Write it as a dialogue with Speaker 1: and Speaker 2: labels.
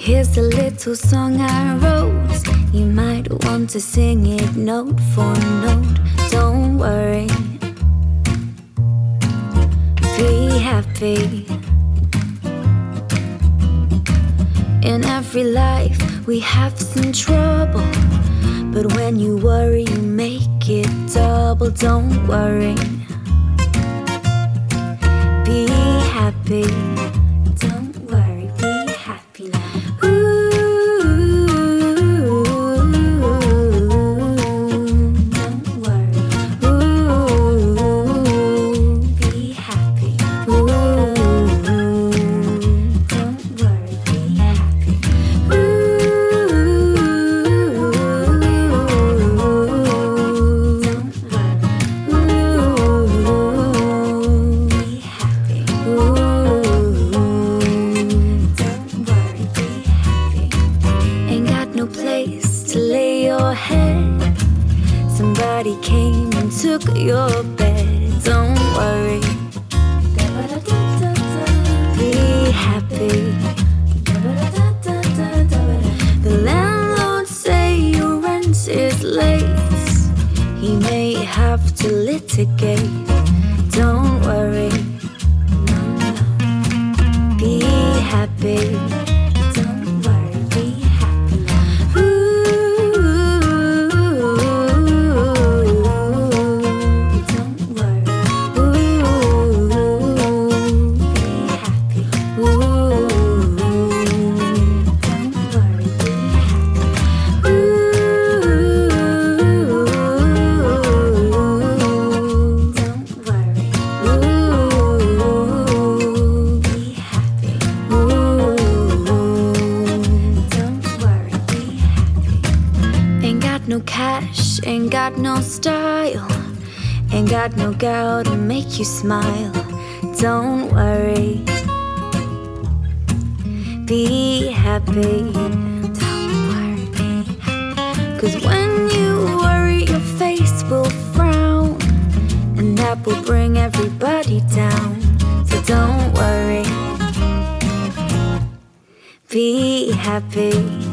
Speaker 1: Here's a little song I wrote. You might want to sing it note for note. Don't worry, be happy. In every life we have some trouble, but when you worry you make it double. Don't worry, be happy. Don't worry, be happy now. Somebody came and took your bed. Don't worry, be happy. The landlord say your rent is late. He may have to litigate. Don't worry, be happy. No cash, ain't got no style, ain't got no gal to make you smile. Don't worry, be happy. Don't worry, be happy. 'Cause when you worry your face will frown, and that will bring everybody down. So don't worry, be happy.